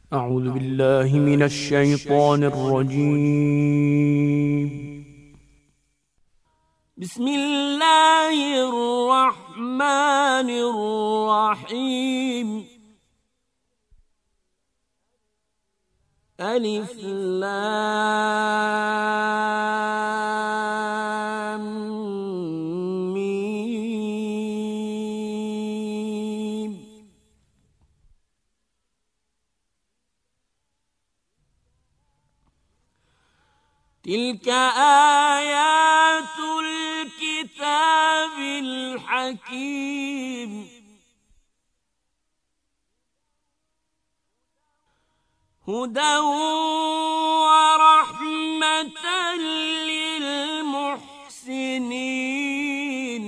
أعوذ بالله من الشيطان الرجيم. بسم الله الرحمن الرحيم. ألف لام ميم. تلك آيات الكتاب الحكيم. هدى ورحمة للمحسنين.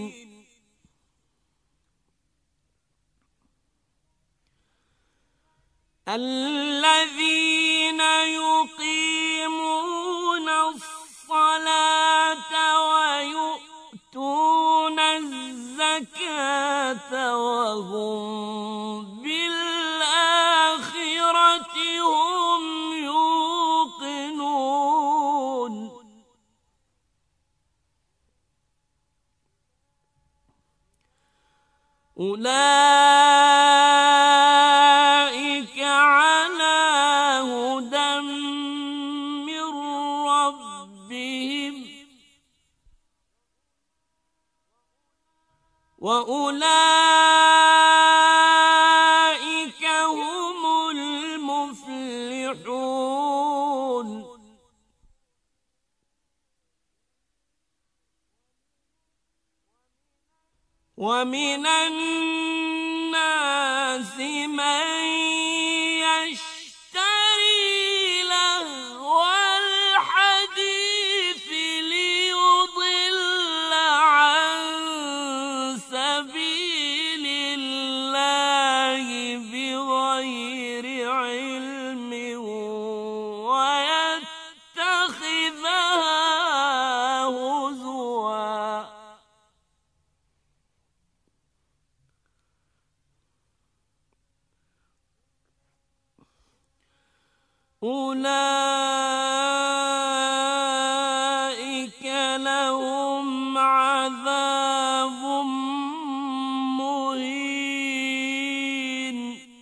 الذين يقيمون الصلاة ويؤتون الزكاة وهم بالآخرة هم يوقنون. أولئك على هدى من ربهم وأولئك هم المفلحون. ومن الناس من يشتري لهو الحديث ليضل عن سبيل الله بغير علم ويتخذها هزوا. أولئك لهم عذاب مهين.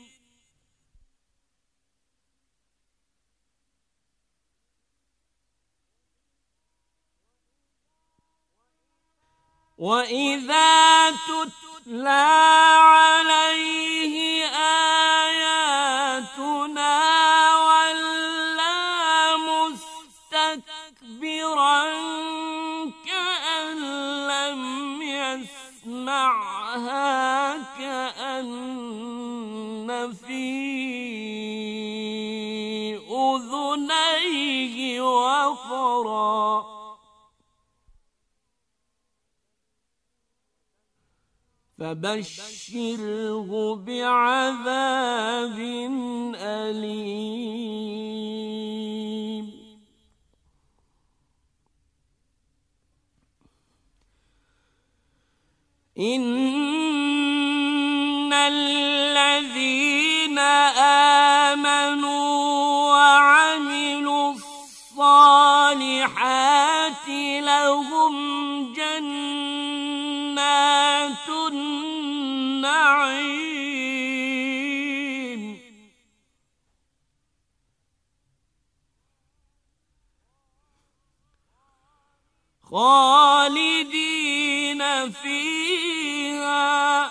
وإذا تتلى عليه آياتنا مستكبرا كأن لم يسمعها كأن في أذنيه وقرا. فبشره بعذاب أليم. إن الذين آمنوا وعملوا الصالحات لهم جنات النعيم. خالدين فيها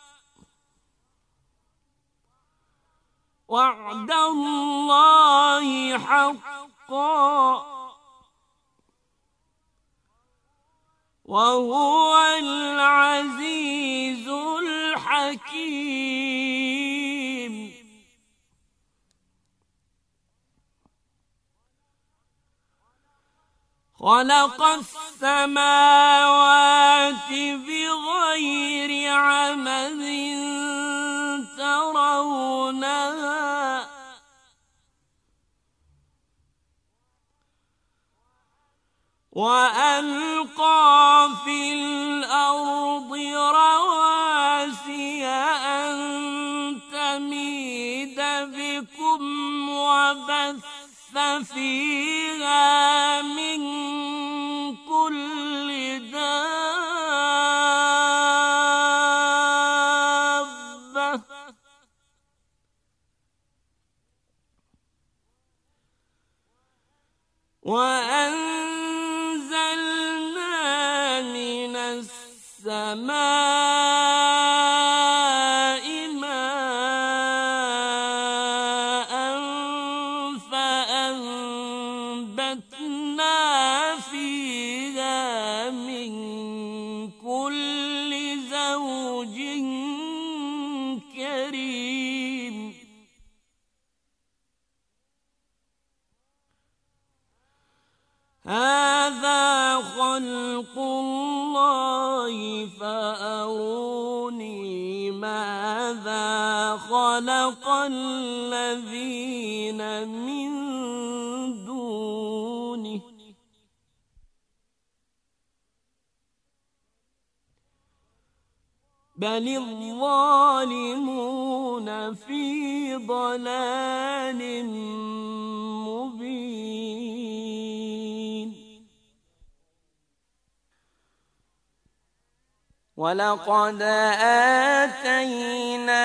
وعد الله حقا وهو العزيز الحكيم. خلق السماوات بغير عمد ترونها وألقى في الأرض رواسي أن تميد بكم وبث فيها من كل دابة وأنزلنا من السماء ماء فأنبتنا فيها من كل زوج كريم هذا خلق الله فأروني ماذا خلق الذين من دونه بل الظالمون في ضلال مبين ولقد آتينا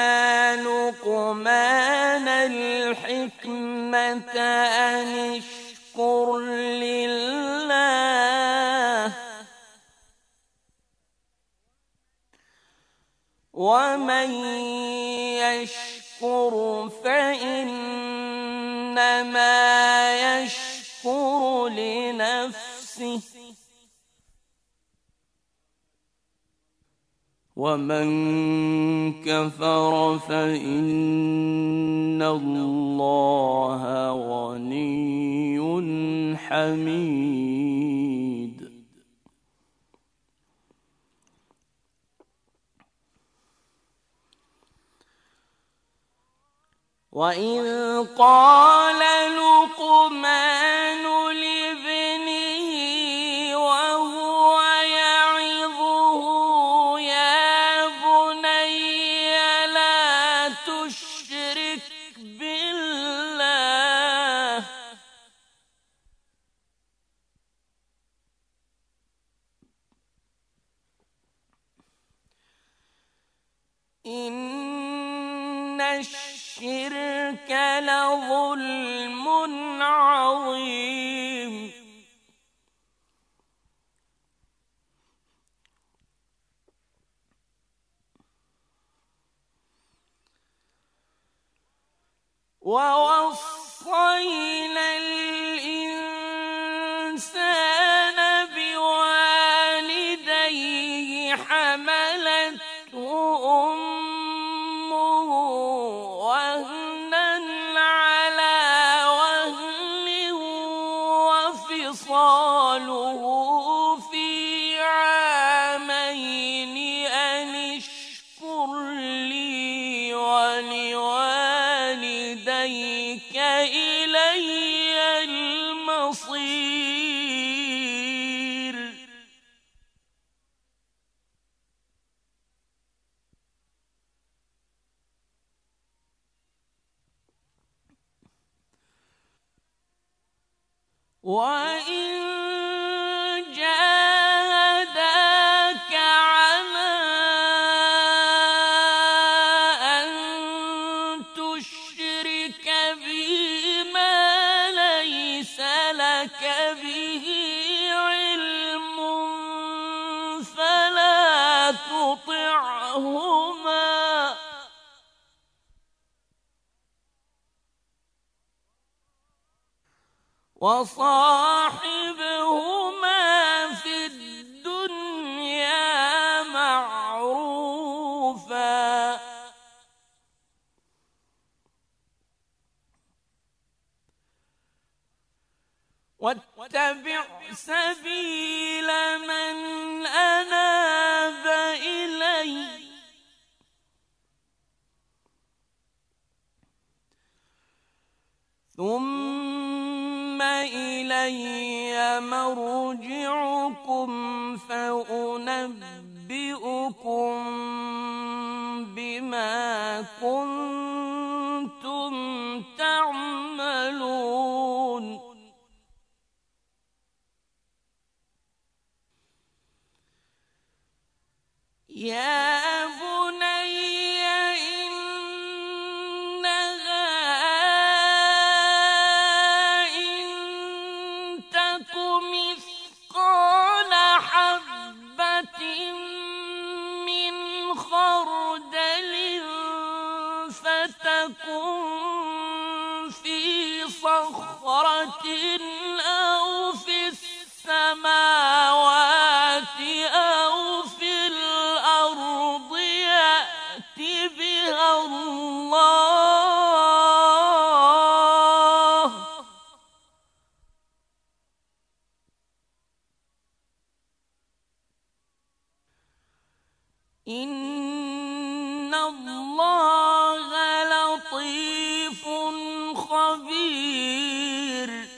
لقمان الحكمة أن اشكر لله ومن يشكر فإنما يشكر لنفسه ومن كفر فإن الله غني حميد وإذ قال لقمان لابنه وهو يعظه يا بني لا تشرك بالله إن الشرك لظلم عظيم ووصينا الإنسان بوالديه حملته أمه وهنا على وهن وفصاله في عامين أن اشكر لي ولوالديك إلي المصير وإن جاهداك على أن تشرك بي ما ليس لك به علم فلا تطعهما وصاحبهما في الدنيا معروفا واتبع سبيل من أناب إلي ثم إلي مرجعكم فأنبئكم بما كنتم تعملون صخرة أو في السماوات أو في الأرض يأت بها الله إن الله لطيف خبير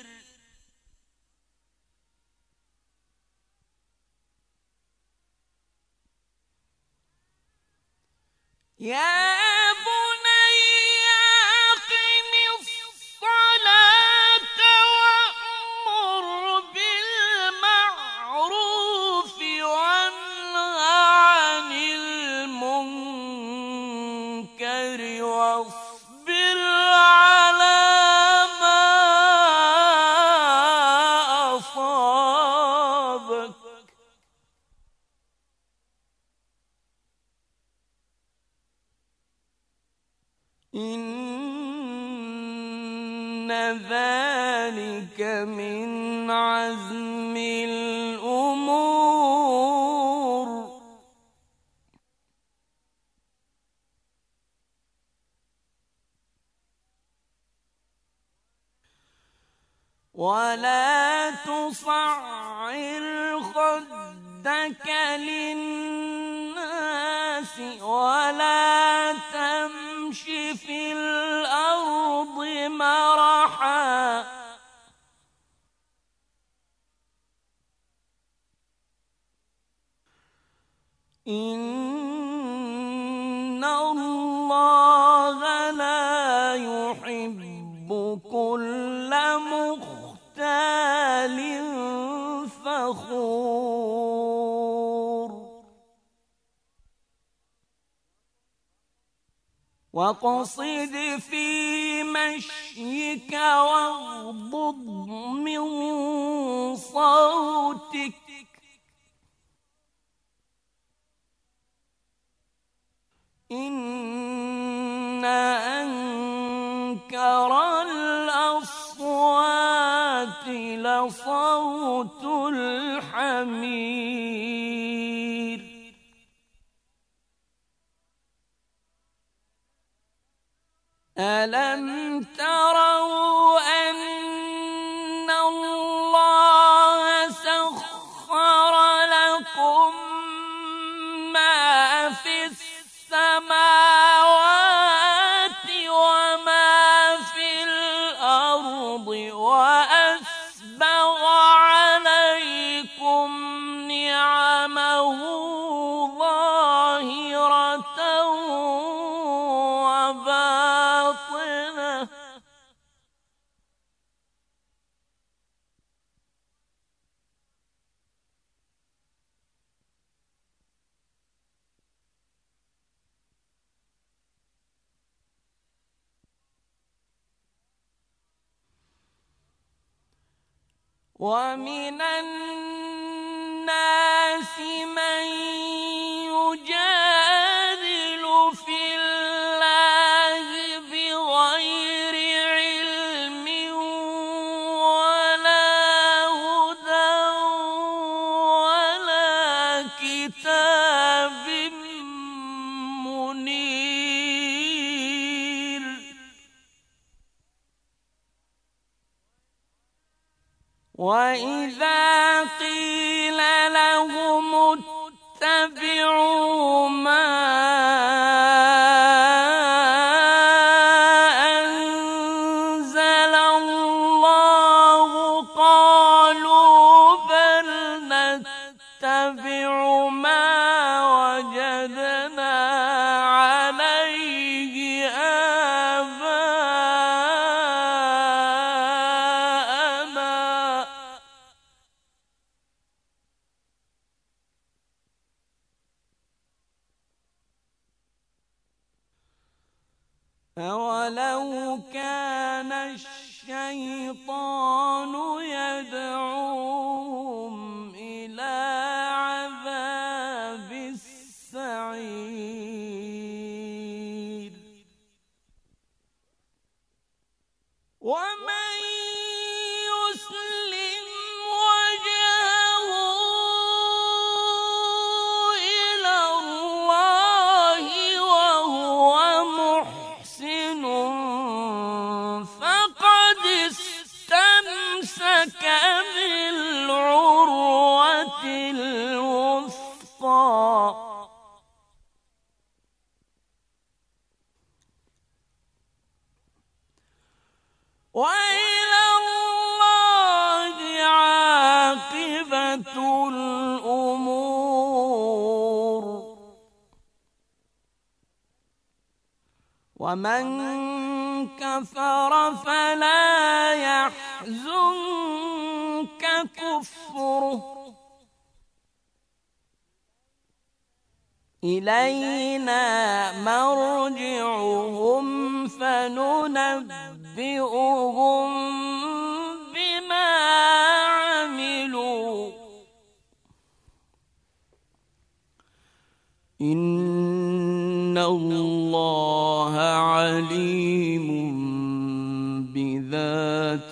يا بني أقم الصلاة وأمر بالمعروف وانه عن المنكر واصبر على ما أصابك إن ذلك من عزم الأمور ولا تصعر خدك للناس ولا تمش في الأرض مرحا إن الله لا يحب كل مختال فخور واقصد في مشيك واغضض من صوتك إن أنكر الأصوات لصوت الحمير ألم تروا أن الله سخر لكم ما في السماوات وما في الأرض وأسبغ عليكم نعمه ظاهرة وباطنة ومن الناس من يجادل في الله بغير علم ولا هدى ولا كتاب منير وإذا قيل لهم اتبعوا ما أنزل الله قالوا بل نتبع ما وجدنا عليه آباءنا أولو كان الشيطان يدعوهم إلى عذاب السعير وما بالعروة الوثقى وإلى الله عاقبة الأمور ومن كفر فلا يحزنك كفره إلينا مرجعهم فننبئهم بما عملوا إن الله عليم بذات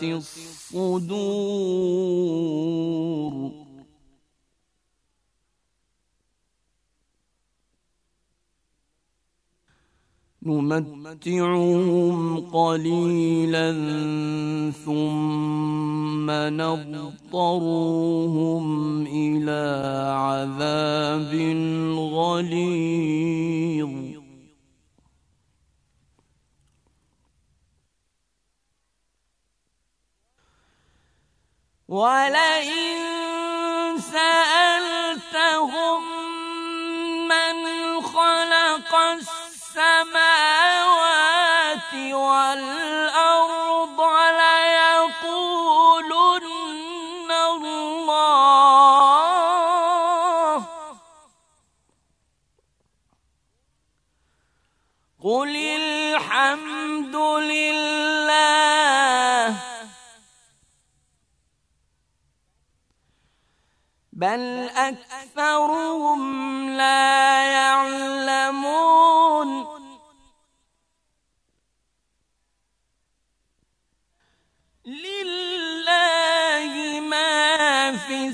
الصدور نمتعهم قليلا ثم نضطرهم إلى عذاب غليظ ولئن سألتهم من خلق السماوات والأرض ليقولن الله قل الحمد لله بل أكثرهم لا يعلمون لله ما في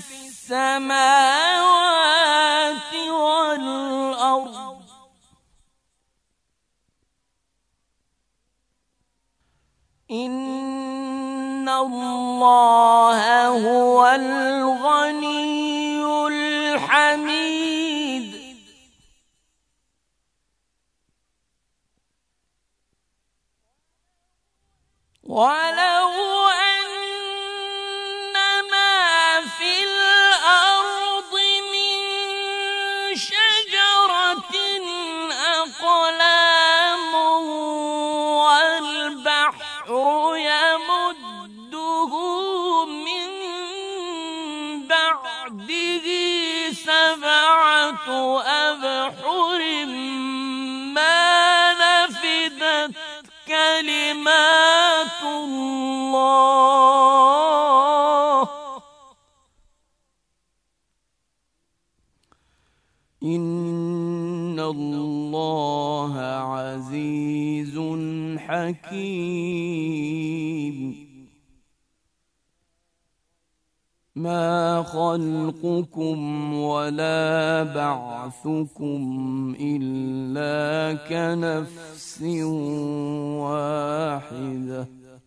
السماوات والأرض إن الله هو الغني الحميد ولو أن ما في الأرض من شجرة أقلام والبحر يمده من بعده 7 أبحر ما نفدت كلمات الله إن الله عزيز حكيم ما خلقكم ولا بعثكم إلا كنفس واحدة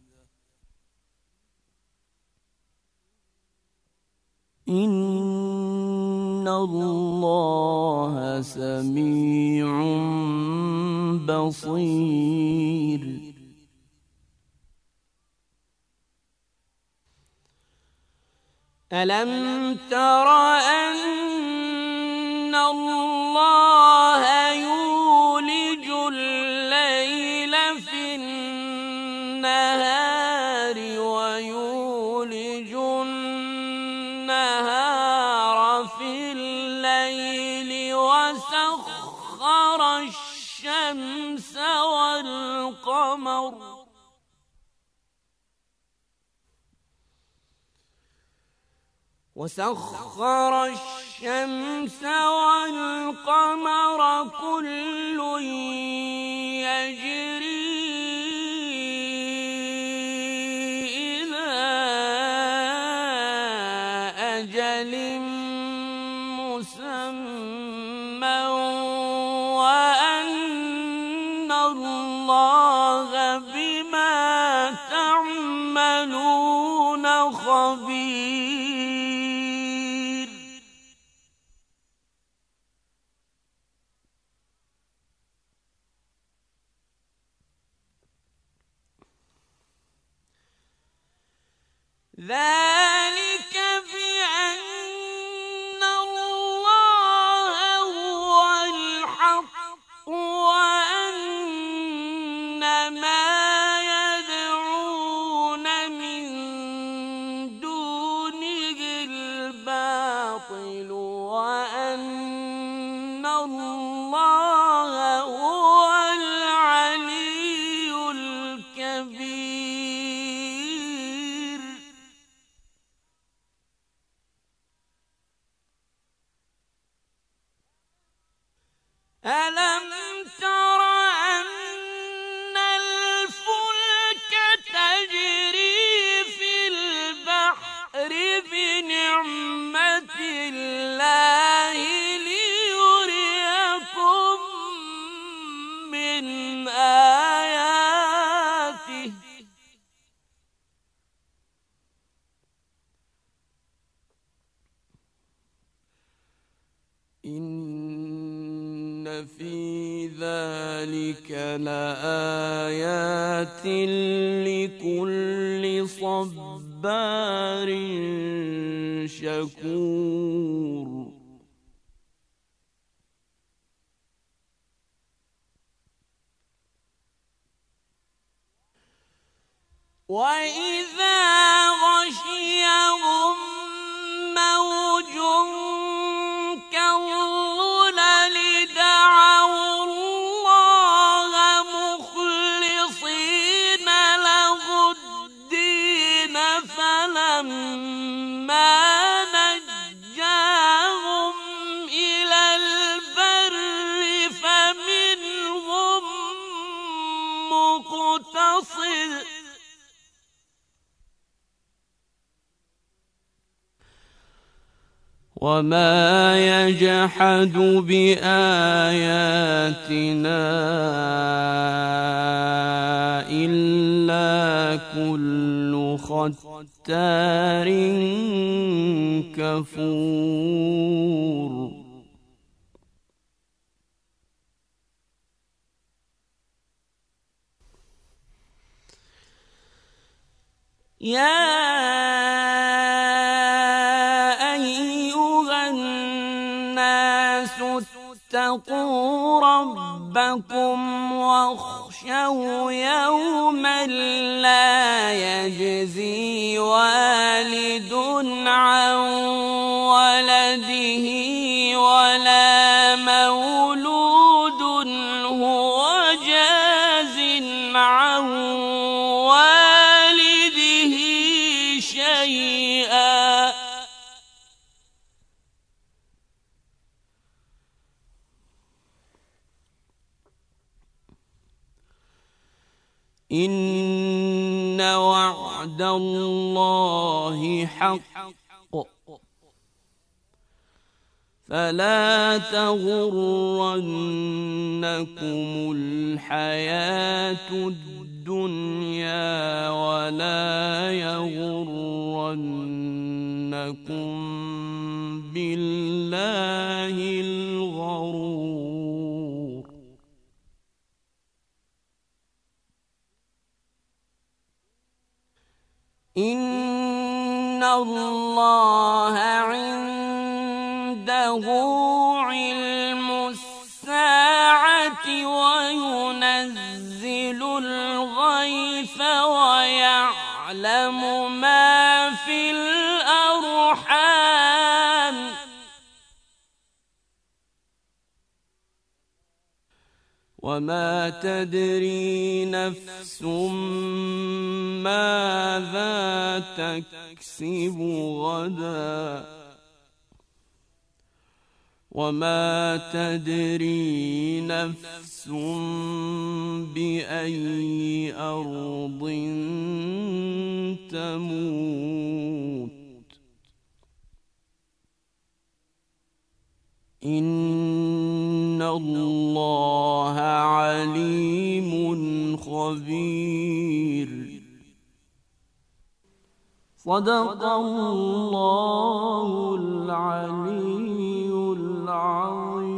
إن الله سميع بصير ألم تر أن الله يولج الليل في النهار ويولج النهار في الليل وسخر الشمس والقمر كل يجري إلى أجل مسمى وأن الله بما تعملون خبير خبير. ذلك بأن الله هو الحق وأن ما يدعون من دونه الباطل وأن الله هو العلي الكبير. ألم تر أن الفلك تجري في البحر بنعمة الله ليريكم من آياته إن في ذلك لآيات لكل صبار شكور. وإذا غشيهم موج كالظلل دعوا الله مخلصين له الدين فلما نجاهم إلى البر فمنهم مقتصد وما يجحد بآياتنا إلا كل ختار كفور. يا اتقوا ربكم واخشوا يوما لا يجزي والد عن ولده ولا مولود هو جاز عن والده شيئا إن وعد الله حق فلا تغرنكم الحياة الدنيا ولا يغرنكم بالله الغرور. إن الله عنده علم الساعة وينزل الغيث ويعلم ما في الأرحام وما تدري نفس ماذا تكسب غدا وما تدري نفس بأي أرض تموت. إن الله عليم خبير. صدق الله العلي العظيم.